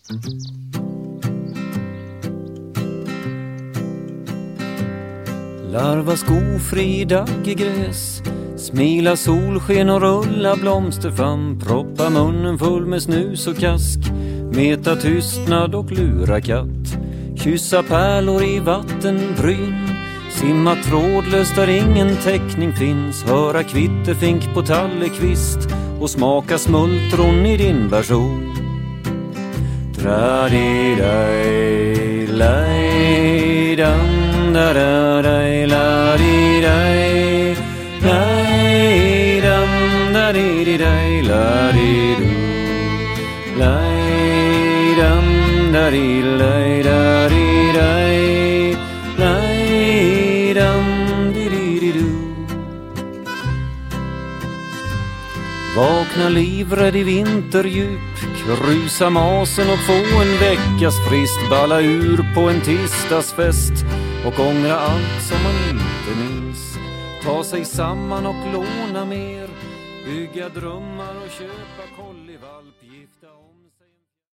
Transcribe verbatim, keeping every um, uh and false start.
Larva skofri daggegräs, smila solsken och rulla blomster fram, proppa munnen full med snus och kask, meta tystnad och lura katt, kyssa pärlor i vattenbryn, simma trådlöst där ingen täckning finns, höra kvitterfink på tallekvist och smaka smultron i din version. Tra-di-daj, laj-dam, da-da-daj, la-di-daj, laj-dam, da-di-di-daj, la-di-du, laj-dam, da-di-laj, da-di-daj, laj-dam, di-di-di-du. Vakna livrädd i vinterdjup, rusa masen och få en veckas frist, balla ur på en tisdagsfest och ångra allt som man inte minns, ta sig samman och låna mer, bygga drömmar och köpa kollivalp, gifta om